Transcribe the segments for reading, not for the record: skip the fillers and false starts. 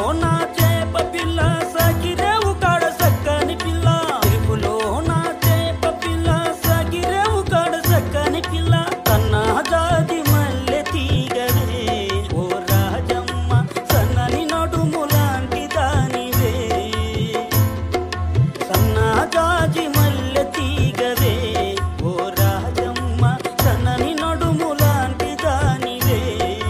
నా చేప పిల్ల సగిరేవు కాడ సక్కని పిల్ల చెరువులో నా చేప పిల్ల సగిరేవు కాడ సక్కని పిల్ల కన్నా జాతి మల్లె తీగవే ఓ రాజమ్మ సన్నని నడుము లాంటి దానివే సన్నా జాజి మల్లె తీగవే ఓ రాజమ్మ సన్నని నడుము లాంటి దానివే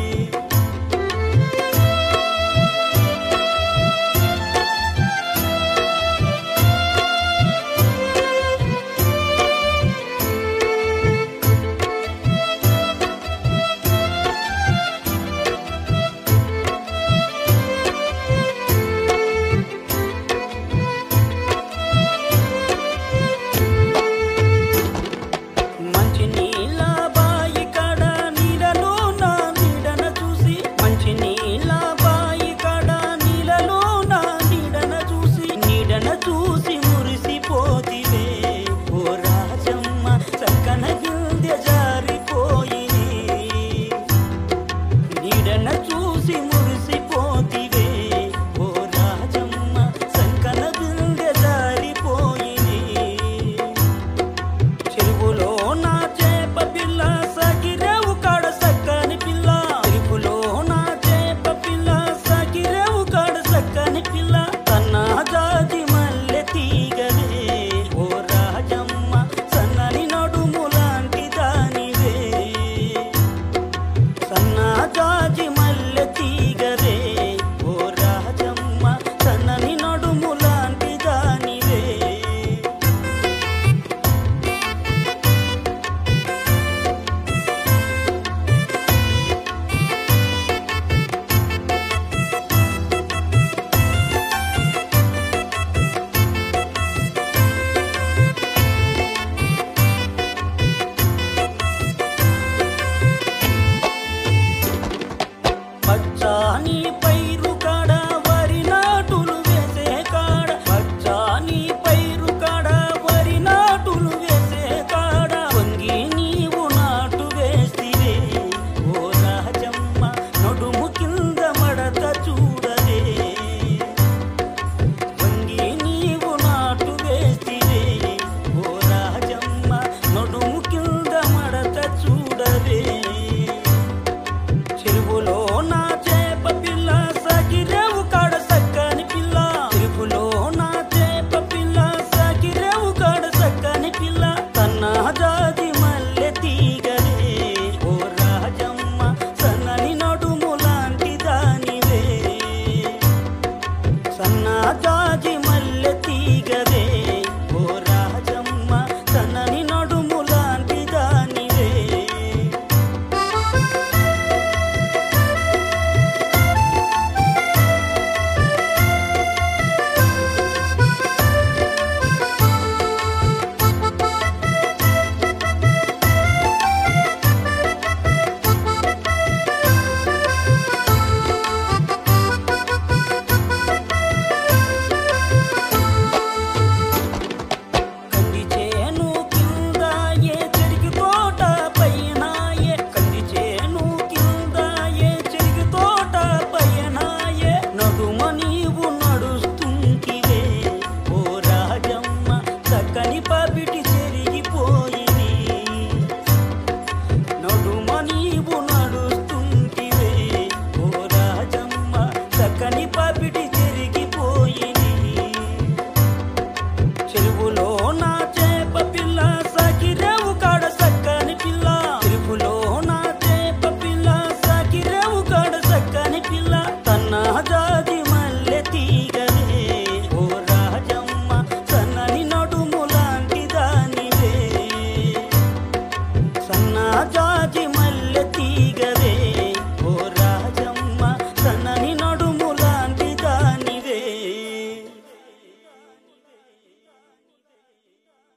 మంచి నీళ్ళ బాయి కాడ నీడలో నా నీడన చూసి మంచి నీళ్ళ బాయి కాడ నీళ్ళలో నా నీడన చూసి మురిసిపోతివే ఓ రాజమ్మ చక్కన గిల్దె జారిపోయిని నీడన చూసి మురిసిపోతివే ఓ రాజమ్మ చక్కన గిల్దె జారిపోయిని చెరువులో నా చేప పిల్ల సగిరేవు కాడ సక్కని పిల్ల చెరువులో నా చేప పిల్ల సగిరేవు కాడ సక్కని పిల్ల కన్నా జాజి మల్లె తీగవే ఓ రాజమ్మ సన్నని నడుము లాంటి దానివే సన్నా జాజి మల్లె తీగవే ఓ రాజమ్మ సన్నని నడుము లాంటి దానివే పచ్చాని పైరు కాడ వరి నాటులు వేసే కాడ పచ్చాని పైరు కాడ వరి నాటులు వేసే కాడ వంగి నీవు నాటు వేసివే ఓ రాజమ్మ నడుము కింద మడత చూడవే వంగి నీవు నాటు వేసివే ఓ రాజమ్మ నడుము కింద మడత చూడవే చెరువులో నా చేప పిల్ల సగిరేవు కాడ సక్కని పిల్ల చెరువులో నా చేప పిల్ల సగిరేవు కాడ సక్కని పిల్ల కన్నా జాజి మల్లె తీగవే ఓ రాజమ్మ సన్నని నడుము లాంటి దానివే సన్నా జాజి మల్లె తీగవే ఓ రాజమ్మ సన్నని నడుము లాంటి దానివే కంది చేను కింద ఏ చెరుకు తోట పైనాయే కంది చేను కింద ఏ చెరుకు తోట పైనాయే నడుమ నీవు నడుస్తుంటివే ఓ రాజమ్మ చక్కని పాపిటి చెరిగిపోయిని నడుమ నీవు నడుస్తుంటివే ఓ రాజమ్మ చక్కని పాపిటి